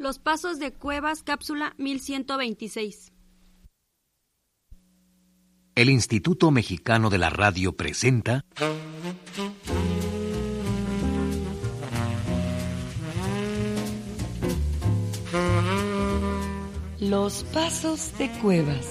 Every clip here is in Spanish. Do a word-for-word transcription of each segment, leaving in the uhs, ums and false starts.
Los Pasos de Cuevas, cápsula mil ciento veintiséis. El Instituto Mexicano de la Radio presenta... Los Pasos de Cuevas.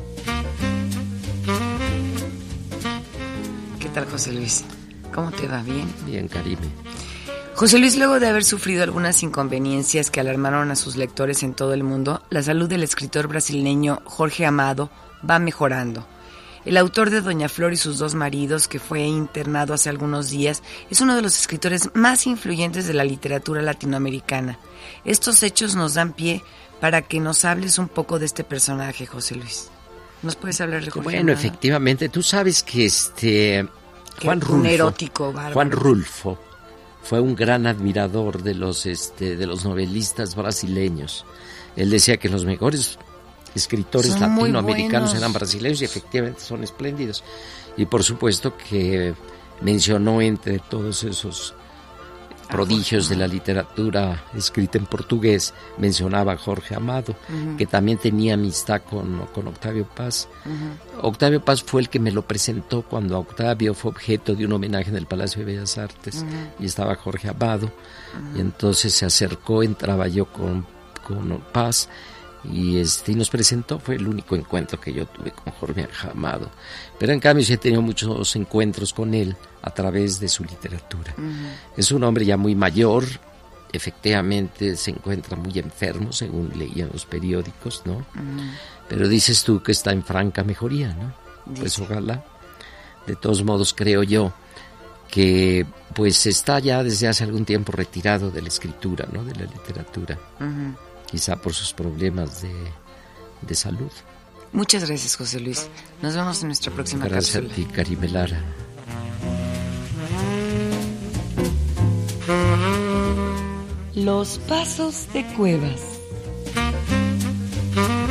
¿Qué tal, José Luis? ¿Cómo te va? ¿Bien? Bien, Karime. José Luis, luego de haber sufrido algunas inconveniencias que alarmaron a sus lectores en todo el mundo, la salud del escritor brasileño Jorge Amado va mejorando. El autor de Doña Flor y sus dos maridos, que fue internado hace algunos días, es uno de los escritores más influyentes de la literatura latinoamericana. Estos hechos nos dan pie para que nos hables un poco de este personaje, José Luis. ¿Nos puedes hablar de Jorge Bueno, Amado? efectivamente, tú sabes que este Juan Rulfo, un erótico bárbaro. Juan Rulfo fue un gran admirador de los este de los novelistas brasileños. Él decía que los mejores escritores Son latinoamericanos muy eran brasileños y efectivamente son espléndidos. Y por supuesto que mencionó entre todos esos prodigios de la literatura escrita en portugués, mencionaba a Jorge Amado, uh-huh. que también tenía amistad con, con Octavio Paz. Uh-huh. Octavio Paz fue el que me lo presentó cuando Octavio fue objeto de un homenaje en el Palacio de Bellas Artes, uh-huh. y estaba Jorge Amado, uh-huh. y entonces se acercó, entraba yo con, con Paz, y este y nos presentó. Fue el único encuentro que yo tuve con Jorge Amado, pero en cambio sí he tenido muchos encuentros con él a través de su literatura. Uh-huh. Es un hombre ya muy mayor, efectivamente se encuentra muy enfermo, según leía en los periódicos, ¿no? Uh-huh. Pero dices tú que está en franca mejoría, ¿no? Dice. Pues ojalá. De todos modos, creo yo que pues está ya desde hace algún tiempo retirado de la escritura, ¿no? De la literatura. Uh-huh. Quizá por sus problemas de, de salud. Muchas gracias, José Luis. Nos vemos en nuestra próxima Gracias cápsula. Gracias a ti, Karime Lara. Los Pasos de Cuevas.